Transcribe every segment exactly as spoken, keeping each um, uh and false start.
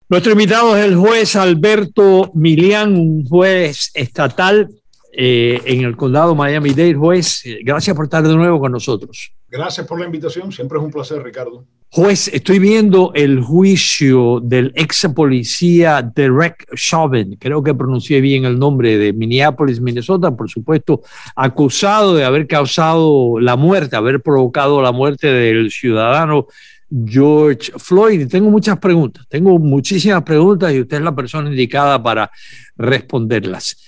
Nuestro invitado es el juez Alberto Milián, un juez estatal eh, en el condado Miami-Dade. Juez, gracias por estar de nuevo con nosotros. Gracias por la invitación, siempre es un placer, Ricardo. Juez, estoy viendo el juicio del ex policía Derek Chauvin, creo que pronuncié bien el nombre, de Minneapolis, Minnesota, por supuesto, acusado de haber causado la muerte, haber provocado la muerte del ciudadano George Floyd. Tengo muchas preguntas, tengo muchísimas preguntas y usted es la persona indicada para responderlas.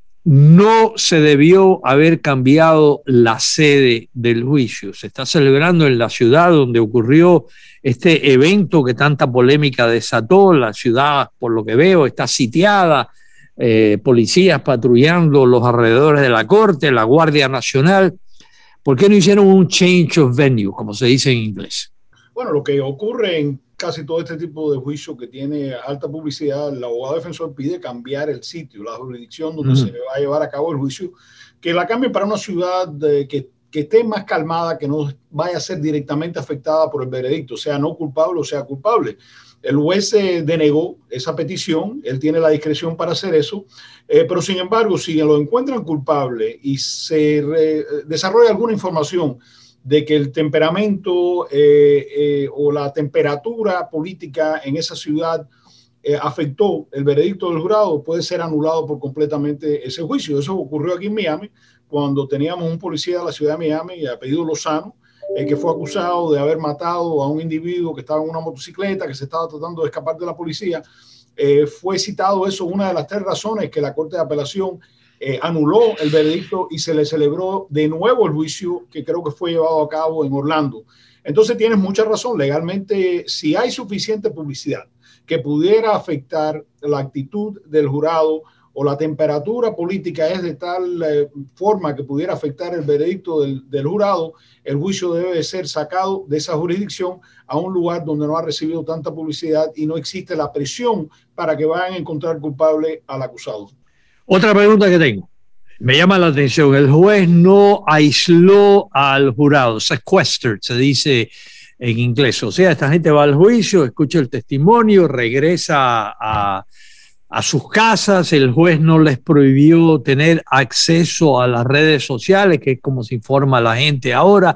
No se debió haber cambiado la sede del juicio. Se está celebrando en la ciudad donde ocurrió este evento que tanta polémica desató. La ciudad, por lo que veo, está sitiada, eh, policías patrullando los alrededores de la corte, la Guardia Nacional. ¿Por qué no hicieron un change of venue, como se dice en inglés? Bueno, lo que ocurre en casi todo este tipo de juicio que tiene alta publicidad, el abogado defensor pide cambiar el sitio, la jurisdicción donde uh-huh. se va a llevar a cabo el juicio, que la cambie para una ciudad de, que, que esté más calmada, que no vaya a ser directamente afectada por el veredicto, sea no culpable o sea culpable. El juez eh, denegó esa petición, él tiene la discreción para hacer eso, eh, pero sin embargo, si lo encuentran culpable y se re, desarrolla alguna información de que el temperamento eh, eh, o la temperatura política en esa ciudad eh, afectó el veredicto del jurado, puede ser anulado por completamente ese juicio. Eso ocurrió aquí en Miami, cuando teníamos un policía de la ciudad de Miami, apellido Lozano, eh, que fue acusado de haber matado a un individuo que estaba en una motocicleta, que se estaba tratando de escapar de la policía. Eh, fue citado eso, una de las tres razones que la Corte de Apelación Eh, anuló el veredicto y se le celebró de nuevo el juicio, que creo que fue llevado a cabo en Orlando. Entonces tienes mucha razón, legalmente si hay suficiente publicidad que pudiera afectar la actitud del jurado o la temperatura política es de tal eh, forma que pudiera afectar el veredicto del, del jurado, el juicio debe de ser sacado de esa jurisdicción a un lugar donde no ha recibido tanta publicidad y no existe la presión para que vayan a encontrar culpable al acusado. Otra pregunta que tengo, me llama la atención, el juez no aisló al jurado, sequestered se dice en inglés, o sea, esta gente va al juicio, escucha el testimonio, regresa a, a sus casas, el juez no les prohibió tener acceso a las redes sociales, que es como se informa la gente ahora.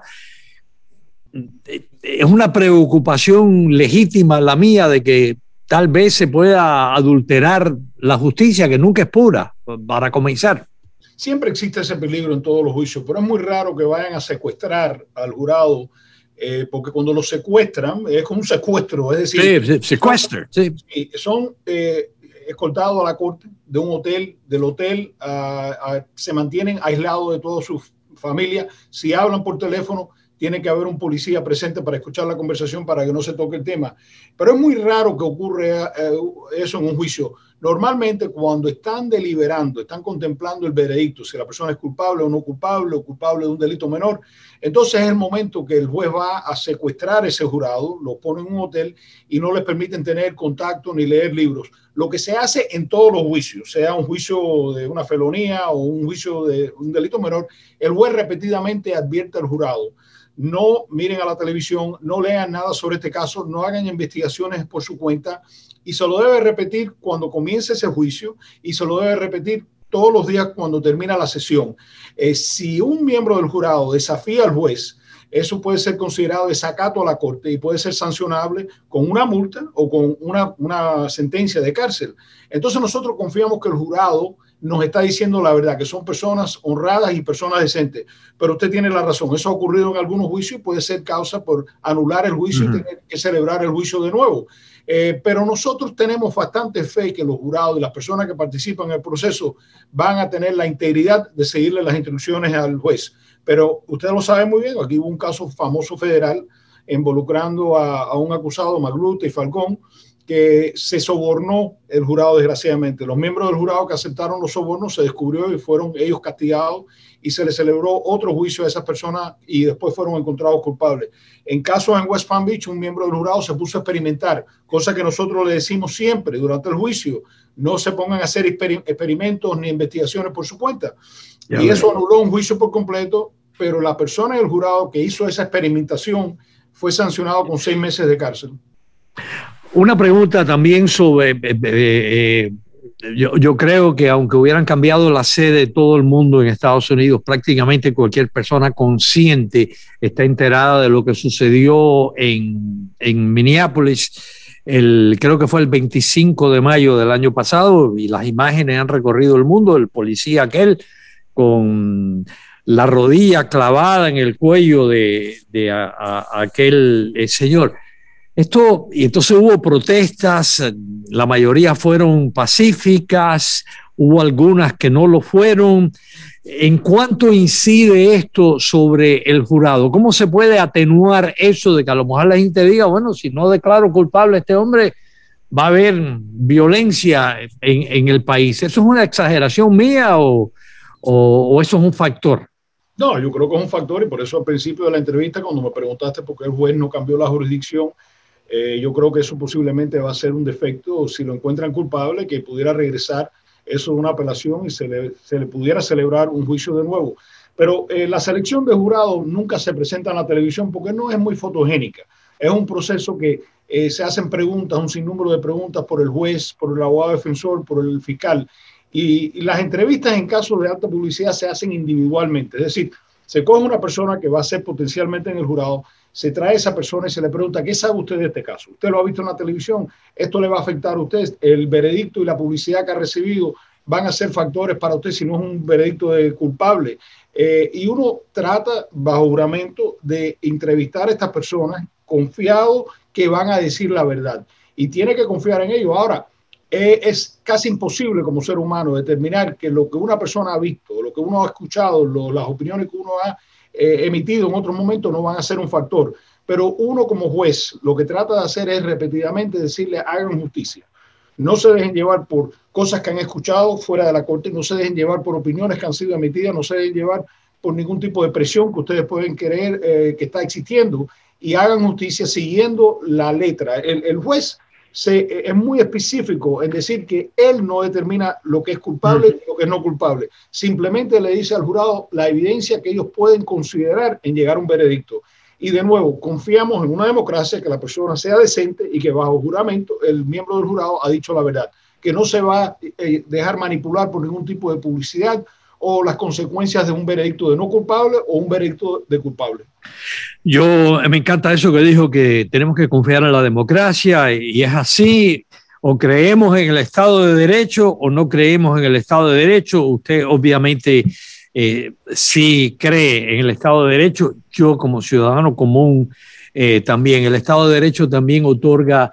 Es una preocupación legítima la mía de que tal vez se pueda adulterar la justicia, que nunca es pura, para comenzar. Siempre existe ese peligro en todos los juicios, pero es muy raro que vayan a secuestrar al jurado, eh, porque cuando lo secuestran, es como un secuestro, es decir... Sí, secuestro, sí. Son eh, escoltados a la corte de un hotel, del hotel, a, a, se mantienen aislados de toda su familia. Si hablan por teléfono, tiene que haber un policía presente para escuchar la conversación para que no se toque el tema. Pero es muy raro que ocurra eh, eso en un juicio. Normalmente cuando están deliberando, están contemplando el veredicto, si la persona es culpable o no culpable, o culpable de un delito menor, entonces es el momento que el juez va a secuestrar ese jurado, lo pone en un hotel y no les permiten tener contacto ni leer libros. Lo que se hace en todos los juicios, sea un juicio de una felonía o un juicio de un delito menor, el juez repetidamente advierte al jurado: no miren a la televisión, no lean nada sobre este caso, no hagan investigaciones por su cuenta, y se lo debe repetir cuando comience ese juicio y se lo debe repetir todos los días cuando termina la sesión. Eh, si un miembro del jurado desafía al juez, eso puede ser considerado desacato a la corte y puede ser sancionable con una multa o con una, una sentencia de cárcel. Entonces nosotros confiamos que el jurado nos está diciendo la verdad, que son personas honradas y personas decentes. Pero usted tiene la razón, eso ha ocurrido en algunos juicios y puede ser causa por anular el juicio uh-huh. y tener que celebrar el juicio de nuevo. Eh, pero nosotros tenemos bastante fe que los jurados y las personas que participan en el proceso van a tener la integridad de seguirle las instrucciones al juez. Pero usted lo sabe muy bien, aquí hubo un caso famoso federal involucrando a, a un acusado, Magluta y Falcón, que se sobornó el jurado desgraciadamente. Los miembros del jurado que aceptaron los sobornos se descubrió y fueron ellos castigados y se les celebró otro juicio a esas personas y después fueron encontrados culpables. En casos en West Palm Beach, un miembro del jurado se puso a experimentar, cosa que nosotros le decimos siempre durante el juicio: no se pongan a hacer exper- experimentos ni investigaciones por su cuenta. Ya y eso anuló un juicio por completo, pero la persona del jurado que hizo esa experimentación fue sancionado con seis meses de cárcel. Una pregunta también sobre, eh, eh, yo, yo creo que aunque hubieran cambiado la sede de todo el mundo en Estados Unidos, prácticamente cualquier persona consciente está enterada de lo que sucedió en, en Minneapolis. El, creo que fue el veinticinco de mayo del año pasado, y las imágenes han recorrido el mundo. El policía aquel con la rodilla clavada en el cuello de, de a, a, aquel eh, señor. Esto, y entonces hubo protestas, la mayoría fueron pacíficas, hubo algunas que no lo fueron. ¿En cuánto incide esto sobre el jurado? ¿Cómo se puede atenuar eso de que a lo mejor la gente diga, bueno, si no declaro culpable a este hombre, va a haber violencia en, en el país? ¿Eso es una exageración mía o, o, o eso es un factor? No, yo creo que es un factor, y por eso al principio de la entrevista, cuando me preguntaste por qué el juez no cambió la jurisdicción, Eh, yo creo que eso posiblemente va a ser un defecto si lo encuentran culpable, que pudiera regresar eso de una apelación y se le, se le pudiera celebrar un juicio de nuevo. Pero eh, la selección de jurados nunca se presenta en la televisión porque no es muy fotogénica. Es un proceso que eh, se hacen preguntas, un sinnúmero de preguntas por el juez, por el abogado defensor, por el fiscal. Y, y las entrevistas en casos de alta publicidad se hacen individualmente. Es decir, se coge una persona que va a ser potencialmente en el jurado, se trae a esa persona y se le pregunta, ¿qué sabe usted de este caso? ¿Usted lo ha visto en la televisión? ¿Esto le va a afectar a usted? ¿El veredicto y la publicidad que ha recibido van a ser factores para usted si no es un veredicto de culpable? Eh, y uno trata, bajo juramento, de entrevistar a estas personas confiado que van a decir la verdad. Y tiene que confiar en ellos. Ahora, eh, es casi imposible como ser humano determinar que lo que una persona ha visto, lo que uno ha escuchado, lo, las opiniones que uno ha Eh, emitido en otros momentos no van a ser un factor, pero uno como juez lo que trata de hacer es repetidamente decirle hagan justicia, no se dejen llevar por cosas que han escuchado fuera de la corte, no se dejen llevar por opiniones que han sido emitidas, no se dejen llevar por ningún tipo de presión que ustedes pueden creer eh, que está existiendo, y hagan justicia siguiendo la letra. El, el juez se, es muy específico en decir que él no determina lo que es culpable y lo que es no culpable. Simplemente le dice al jurado la evidencia que ellos pueden considerar en llegar a un veredicto. Y de nuevo, confiamos en una democracia, que la persona sea decente y que bajo juramento el miembro del jurado ha dicho la verdad, que no se va a dejar manipular por ningún tipo de publicidad o las consecuencias de un veredicto de no culpable o un veredicto de culpable. Yo me encanta eso que dijo, que tenemos que confiar en la democracia, y es así. O creemos en el Estado de Derecho o no creemos en el Estado de Derecho. Usted obviamente eh, sí cree en el Estado de Derecho. Yo como ciudadano común eh, también. El Estado de Derecho también otorga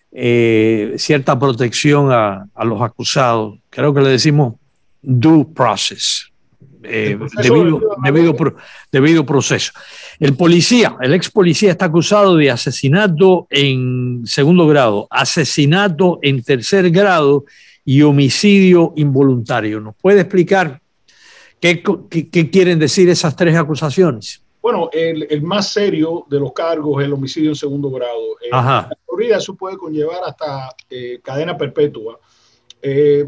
eh, cierta protección a, a los acusados. Creo que le decimos due process. Eh, debido, debido, debido proceso. El policía, el ex policía está acusado de asesinato en segundo grado, asesinato en tercer grado y homicidio involuntario. ¿Nos puede explicar qué, qué, qué quieren decir esas tres acusaciones? Bueno, el, el más serio de los cargos es el homicidio en segundo grado. Eh, en la Florida eso puede conllevar hasta eh, cadena perpetua. Eh,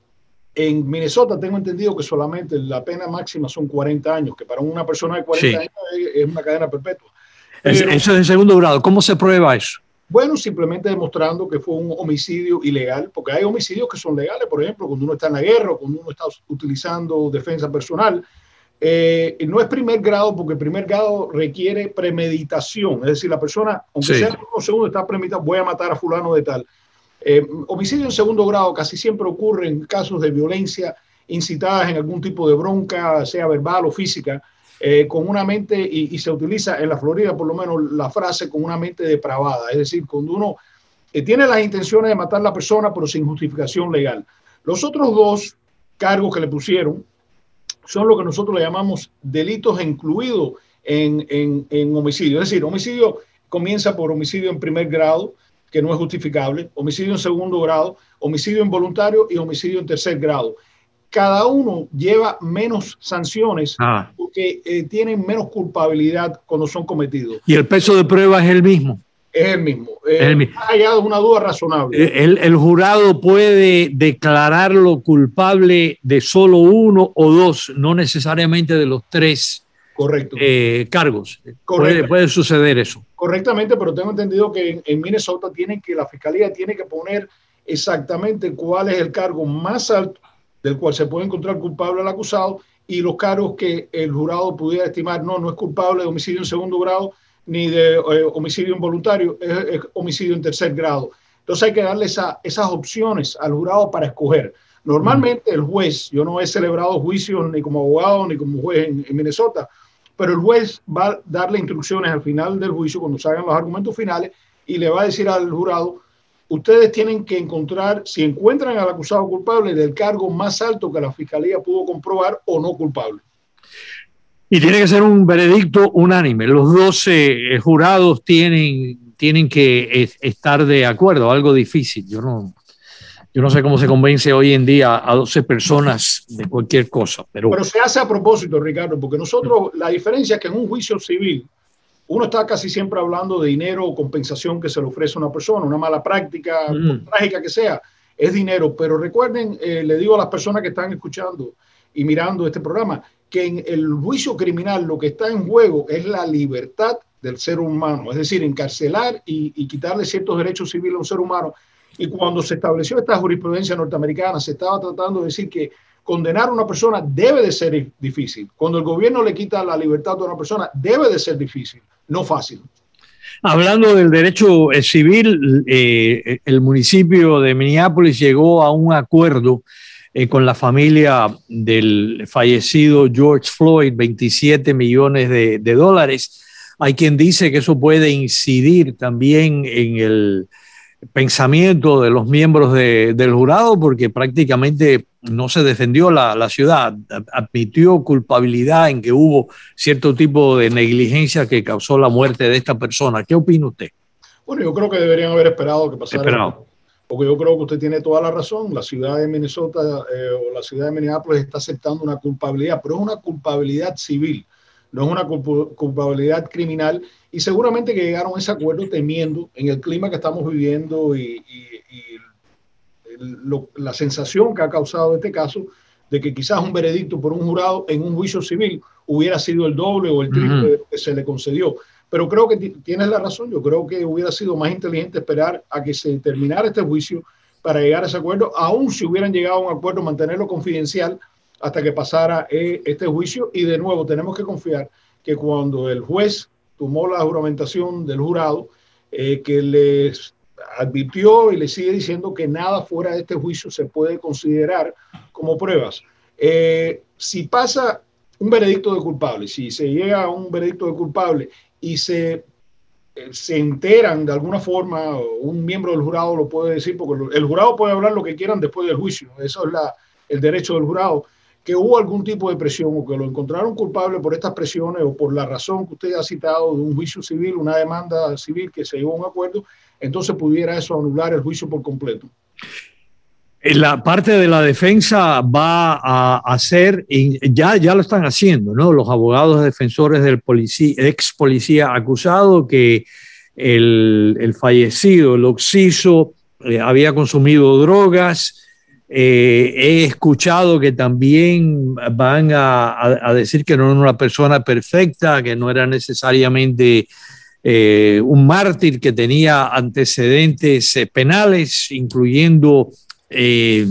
En Minnesota tengo entendido que solamente la pena máxima son cuarenta años, que para una persona de cuarenta sí. años es una cadena perpetua. Es, Pero, eso es en segundo grado. ¿Cómo se prueba eso? Bueno, simplemente demostrando que fue un homicidio ilegal, porque hay homicidios que son legales, por ejemplo, cuando uno está en la guerra o cuando uno está utilizando defensa personal. Eh, no es primer grado, porque primer grado requiere premeditación, es decir, la persona, aunque sí. sea unos segundos, está premeditada, voy a matar a fulano de tal. Eh, homicidio en segundo grado casi siempre ocurre en casos de violencia incitadas en algún tipo de bronca, sea verbal o física, eh, con una mente, y, y se utiliza en la Florida por lo menos la frase con una mente depravada, es decir, cuando uno eh, tiene las intenciones de matar a la persona pero sin justificación legal. Los otros dos cargos que le pusieron son lo que nosotros le llamamos delitos incluidos en, en, en homicidio, es decir, homicidio comienza por homicidio en primer grado, que no es justificable, homicidio en segundo grado, homicidio involuntario y homicidio en tercer grado. Cada uno lleva menos sanciones ah. porque eh, tienen menos culpabilidad cuando son cometidos. ¿Y el peso de prueba es el mismo? Es el mismo. Eh, es el mismo. Ha hallado una duda razonable. El, el jurado puede declararlo culpable de solo uno o dos, no necesariamente de los tres. Correcto. eh, cargos. Correcto. Puede, puede suceder eso. Correctamente, pero tengo entendido que en, en Minnesota tienen que, la fiscalía tiene que poner exactamente cuál es el cargo más alto del cual se puede encontrar culpable al acusado y los cargos que el jurado pudiera estimar, no, no es culpable de homicidio en segundo grado ni de eh, homicidio involuntario, es, es homicidio en tercer grado. Entonces hay que darle esa, esas opciones al jurado para escoger. Normalmente el juez, yo no he celebrado juicios ni como abogado ni como juez en, en Minnesota, pero el juez va a darle instrucciones al final del juicio, cuando salgan los argumentos finales, y le va a decir al jurado, ustedes tienen que encontrar, si encuentran al acusado culpable, del cargo más alto que la fiscalía pudo comprobar o no culpable. Y tiene que ser un veredicto unánime. Los doce eh, jurados tienen, tienen que es, estar de acuerdo, algo difícil. Yo no, yo no sé cómo se convence hoy en día a doce personas de cualquier cosa. Pero, pero se hace a propósito, Ricardo, porque nosotros, la diferencia es que en un juicio civil, uno está casi siempre hablando de dinero o compensación que se le ofrece a una persona, una mala práctica, Mm. por trágica que sea, es dinero. Pero recuerden, eh, le digo a las personas que están escuchando y mirando este programa, que en el juicio criminal lo que está en juego es la libertad del ser humano, es decir, encarcelar y, y quitarle ciertos derechos civiles a un ser humano. Y cuando se estableció esta jurisprudencia norteamericana, se estaba tratando de decir que condenar a una persona debe de ser difícil. Cuando el gobierno le quita la libertad a una persona, debe de ser difícil, no fácil. Hablando del derecho eh, civil, eh, el municipio de Minneapolis llegó a un acuerdo eh, con la familia del fallecido George Floyd, veintisiete millones de, de dólares. Hay quien dice que eso puede incidir también en el pensamiento de los miembros de, del jurado, porque prácticamente no se defendió la, la ciudad, admitió culpabilidad en que hubo cierto tipo de negligencia que causó la muerte de esta persona. ¿Qué opina usted? Bueno, yo creo que deberían haber esperado que pasara. Esperado. Porque yo creo que usted tiene toda la razón. La ciudad de Minnesota eh, o la ciudad de Minneapolis está aceptando una culpabilidad, pero es una culpabilidad civil, no es una culpabilidad criminal. Y seguramente que llegaron a ese acuerdo temiendo en el clima que estamos viviendo y, y, y lo, la sensación que ha causado este caso de que quizás un veredicto por un jurado en un juicio civil hubiera sido el doble o el triple uh-huh. de lo que se le concedió. Pero creo que tienes la razón. Yo creo que hubiera sido más inteligente esperar a que se terminara este juicio para llegar a ese acuerdo, aun si hubieran llegado a un acuerdo, mantenerlo confidencial hasta que pasara eh, este juicio. Y de nuevo, tenemos que confiar que cuando el juez tomó la juramentación del jurado, eh, que les advirtió y le sigue diciendo que nada fuera de este juicio se puede considerar como pruebas. Eh, si pasa un veredicto de culpable, si se llega a un veredicto de culpable y se, se enteran de alguna forma, un miembro del jurado lo puede decir, porque el jurado puede hablar lo que quieran después del juicio, eso es la, el derecho del jurado, que hubo algún tipo de presión o que lo encontraron culpable por estas presiones o por la razón que usted ha citado de un juicio civil, una demanda civil que se llegó a un acuerdo, entonces pudiera eso anular el juicio por completo. La parte de la defensa va a hacer, y ya, ya lo están haciendo, ¿no? Los abogados defensores del policía, ex policía acusado que el, el fallecido, el occiso, eh, había consumido drogas. Eh, he escuchado que también van a, a, a decir que no era una persona perfecta, que no era necesariamente eh, un mártir, que tenía antecedentes eh, penales, incluyendo Eh,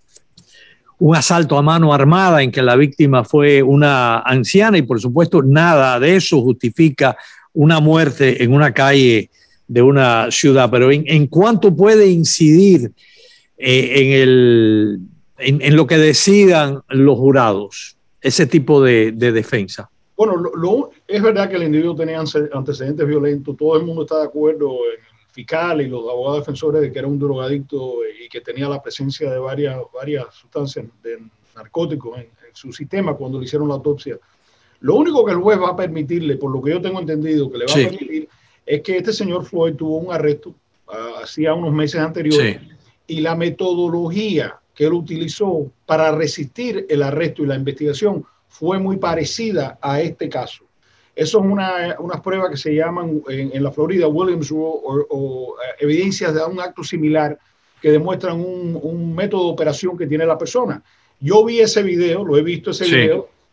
un asalto a mano armada en que la víctima fue una anciana, y por supuesto nada de eso justifica una muerte en una calle de una ciudad. Pero en, en cuánto puede incidir eh, en, el, en, en lo que decidan los jurados ese tipo de, de defensa. Bueno, lo, lo, es verdad que el individuo tenía antecedentes violentos, todo el mundo está de acuerdo en fiscal y los abogados defensores de que era un drogadicto y que tenía la presencia de varias, varias sustancias de narcóticos en, en su sistema cuando le hicieron la autopsia. Lo único que el juez va a permitirle, por lo que yo tengo entendido, que le va sí. a permitir, es que este señor Floyd tuvo un arresto uh, hacía unos meses anteriores sí. y la metodología que él utilizó para resistir el arresto y la investigación fue muy parecida a este caso. Eso es una, unas pruebas que se llaman en, en la Florida Williams Rule o, o uh, evidencias de un acto similar que demuestran un, un método de operación que tiene la persona. Yo vi ese video, lo he visto ese sí. video,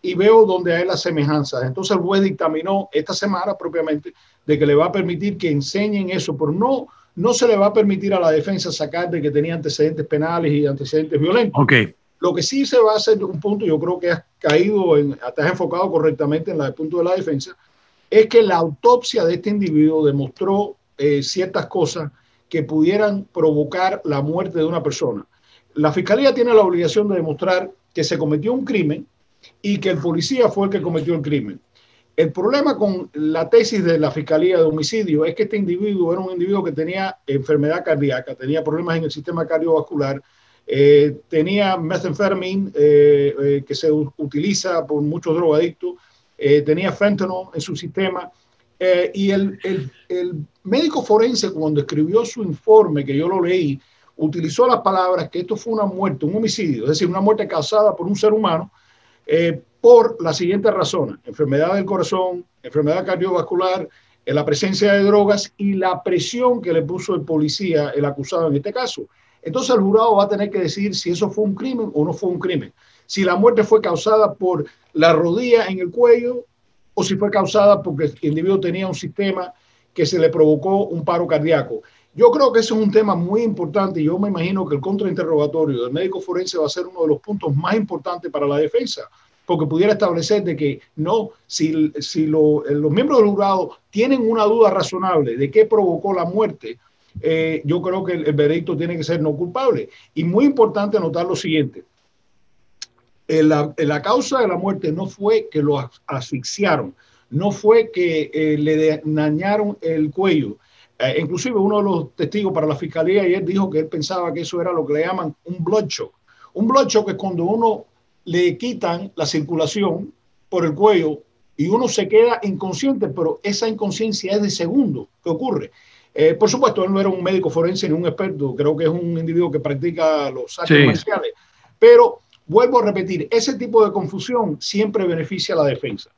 y veo donde hay las semejanzas. Entonces el juez dictaminó esta semana propiamente de que le va a permitir que enseñen eso, pero no, no se le va a permitir a la defensa sacar de que tenía antecedentes penales y antecedentes violentos. Okay. Lo que sí se va a hacer, un punto, yo creo que has caído, en, te has enfocado correctamente en el punto de la defensa, es que la autopsia de este individuo demostró eh, ciertas cosas que pudieran provocar la muerte de una persona. La fiscalía tiene la obligación de demostrar que se cometió un crimen y que el policía fue el que cometió el crimen. El problema con la tesis de la fiscalía de homicidio es que este individuo era un individuo que tenía enfermedad cardíaca, tenía problemas en el sistema cardiovascular, eh, tenía methamphetamine eh, eh, que se utiliza por muchos drogadictos, eh, tenía fentanyl en su sistema, eh, y el, el, el médico forense, cuando escribió su informe, que yo lo leí, utilizó las palabras que esto fue una muerte, un homicidio, es decir, una muerte causada por un ser humano, eh, por las siguientes razones: enfermedad del corazón, enfermedad cardiovascular, eh, la presencia de drogas y la presión que le puso el policía, el acusado en este caso. Entonces el jurado va a tener que decidir si eso fue un crimen o no fue un crimen. Si la muerte fue causada por la rodilla en el cuello o si fue causada porque el individuo tenía un sistema que se le provocó un paro cardíaco. Yo creo que ese es un tema muy importante y yo me imagino que el contrainterrogatorio del médico forense va a ser uno de los puntos más importantes para la defensa, porque pudiera establecer de que no, si, si lo, los miembros del jurado tienen una duda razonable de qué provocó la muerte, eh, yo creo que el, el veredicto tiene que ser no culpable. Y muy importante notar lo siguiente: eh, la, la causa de la muerte no fue que lo asfixiaron, no fue que eh, le dañaron el cuello. Eh, inclusive uno de los testigos para la fiscalía ayer dijo que él pensaba que eso era lo que le llaman un blood shock. Un blood shock es cuando uno le quitan la circulación por el cuello y uno se queda inconsciente, pero esa inconsciencia es de segundo que ocurre. Eh, por supuesto, él no era un médico forense ni un experto, creo que es un individuo que practica los artes sí. marciales, pero vuelvo a repetir, ese tipo de confusión siempre beneficia a la defensa.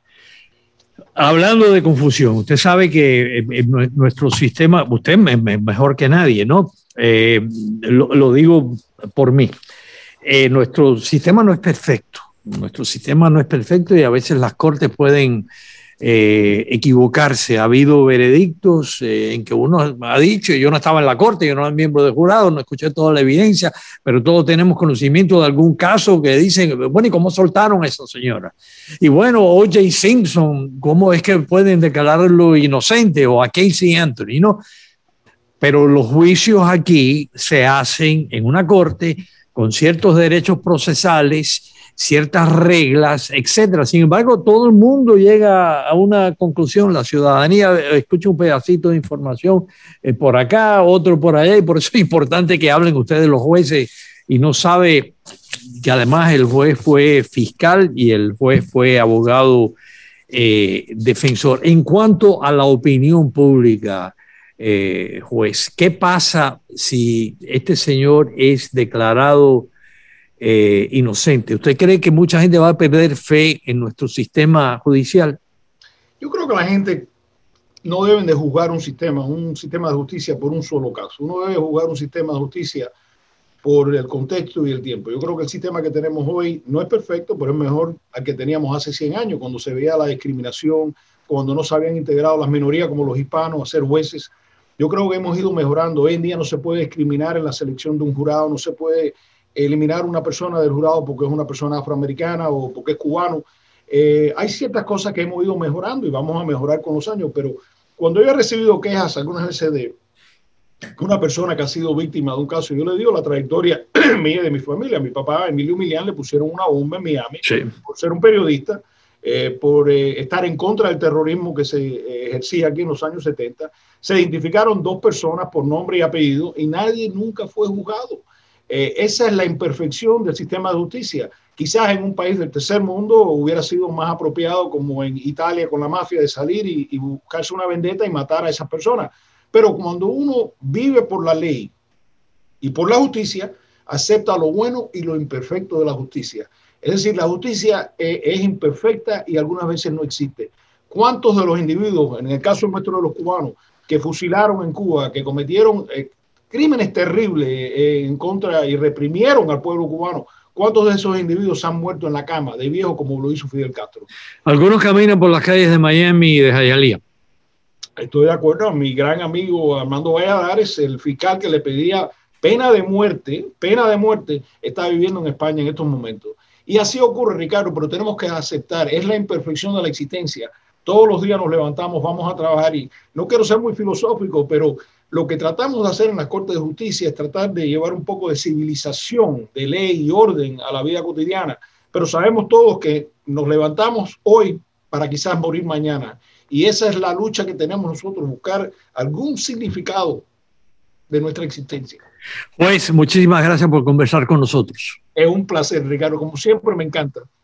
Hablando de confusión, usted sabe que nuestro sistema, usted es mejor que nadie, ¿no? Eh, lo, lo digo por mí. Eh, nuestro sistema no es perfecto. Nuestro sistema no es perfecto y a veces las cortes pueden eh, equivocarse. Ha habido veredictos eh, en que uno ha dicho, yo no estaba en la corte, yo no era miembro del jurado, no escuché toda la evidencia, pero todos tenemos conocimiento de algún caso que dicen, bueno, ¿y cómo soltaron a esa señora? Y bueno, O J Simpson, ¿cómo es que pueden declararlo inocente? O a Casey Anthony, ¿no? Pero los juicios aquí se hacen en una corte con ciertos derechos procesales, ciertas reglas, etcétera. Sin embargo, todo el mundo llega a una conclusión. La ciudadanía escucha un pedacito de información eh, por acá, otro por allá, y por eso es importante que hablen ustedes los jueces y no sabe que además el juez fue fiscal y el juez fue abogado eh, defensor. En cuanto a la opinión pública, Eh, juez, ¿qué pasa si este señor es declarado eh, inocente? ¿Usted cree que mucha gente va a perder fe en nuestro sistema judicial? Yo creo que la gente no debe de juzgar un sistema, un sistema de justicia por un solo caso. Uno debe juzgar un sistema de justicia por el contexto y el tiempo. Yo creo que el sistema que tenemos hoy no es perfecto, pero es mejor al que teníamos hace cien años, cuando se veía la discriminación, cuando no se habían integrado las minorías como los hispanos a ser jueces. Yo creo que hemos ido mejorando. Hoy en día no se puede discriminar en la selección de un jurado, no se puede eliminar una persona del jurado porque es una persona afroamericana o porque es cubano. Eh, hay ciertas cosas que hemos ido mejorando y vamos a mejorar con los años, pero cuando yo he recibido quejas algunas veces de una persona que ha sido víctima de un caso, yo le digo la trayectoria mía y de mi familia. Mi papá, Emilio Milián, le pusieron una bomba en Miami sí. por ser un periodista, eh, por eh, estar en contra del terrorismo que se eh, ejercía aquí en los años setenta. Se identificaron dos personas por nombre y apellido y nadie nunca fue juzgado. Eh, esa es la imperfección del sistema de justicia. Quizás en un país del tercer mundo hubiera sido más apropiado, como en Italia con la mafia, de salir y, y buscarse una vendetta y matar a esas personas. Pero cuando uno vive por la ley y por la justicia, acepta lo bueno y lo imperfecto de la justicia. Es decir, la justicia eh, es imperfecta y algunas veces no existe. ¿Cuántos de los individuos, en el caso nuestro de los cubanos, que fusilaron en Cuba, que cometieron eh, crímenes terribles eh, en contra y reprimieron al pueblo cubano. ¿Cuántos de esos individuos han muerto en la cama de viejo como lo hizo Fidel Castro? Algunos caminan por las calles de Miami y de Hialeah. Estoy de acuerdo. Mi gran amigo Armando Valladares, el fiscal que le pedía pena de muerte, pena de muerte, está viviendo en España en estos momentos. Y así ocurre, Ricardo, pero tenemos que aceptar, es la imperfección de la existencia. Todos los días nos levantamos, vamos a trabajar y no quiero ser muy filosófico, pero lo que tratamos de hacer en las Cortes de Justicia es tratar de llevar un poco de civilización, de ley y orden a la vida cotidiana. Pero sabemos todos que nos levantamos hoy para quizás morir mañana. Y esa es la lucha que tenemos nosotros, buscar algún significado de nuestra existencia. Juez, muchísimas gracias por conversar con nosotros. Es un placer, Ricardo. Como siempre, me encanta.